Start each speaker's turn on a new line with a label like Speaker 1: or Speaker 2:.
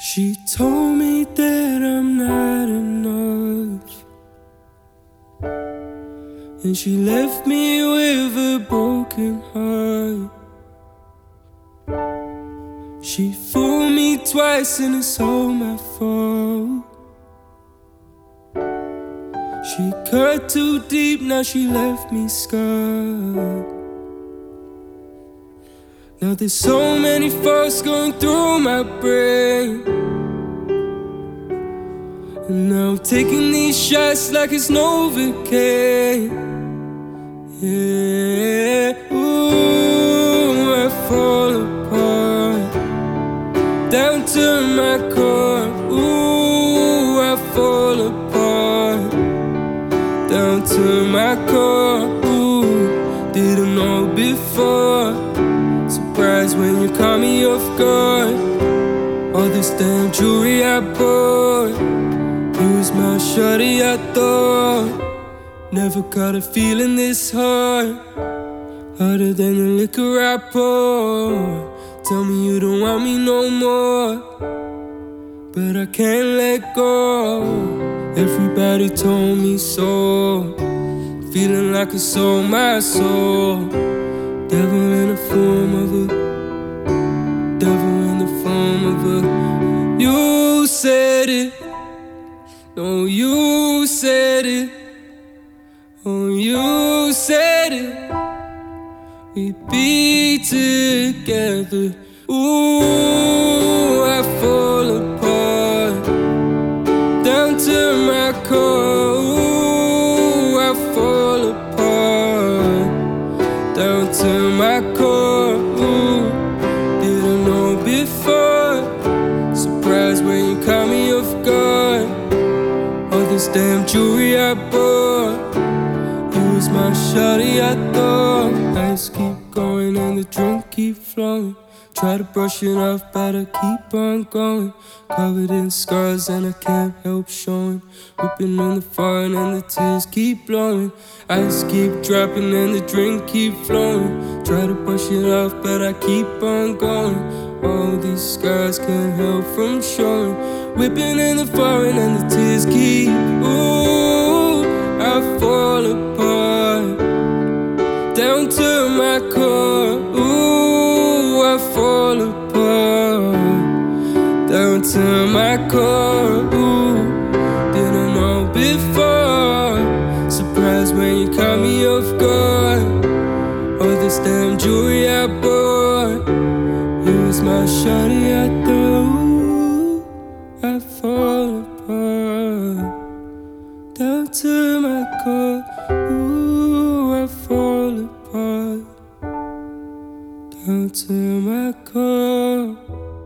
Speaker 1: She told me that I'm not enough, and she left me with a broken heart. She fooled me twice and it's all my fault. She cut too deep, now she left me scarred. Now there's so many thoughts going through my brain, and now I'm taking these shots like it's Novocaine. Yeah, ooh, I fall apart, down to my core. Ooh, I fall apart, down to my core. Ooh, didn't know before. Surprised when you caught me off guard. All this damn jewelry I bought, you was my shawty I thought. Never got a feeling this hard, harder than the liquor I pour. Tell me you don't want me no more, but I can't let go. Everybody told me so, feeling like I sold my soul. Devil in the form of a, devil in the form of a. You said it, no, you said it. Oh, you said it, we'd be together. Ooh, I fall apart, down to my core. Ooh, I fall apart, down to my core. Ooh, didn't know before. Surprised when you caught me off guard. All this damn jewelry I bought, you was my shawty I thought. Nights keep going and the drink keep flowing. Try to brush it off, but I keep on going. Covered in scars and I can't help showing. Whipping in the foreign and the tears keep blowing. Ice keep dropping and the drink keep flowing. Try to brush it off, but I keep on going. All these scars can't help from showing. Whipping in the foreign and the tears keep. Ooh, I fall apart, down to my core. Ooh, I fall apart, down to my core. Ooh, didn't know before. Surprised when you caught me off guard. All this damn jewelry I bought, you was my shawty I thought. Ooh, I fall apart, down to my core. Ooh, I fall apart, down to my core.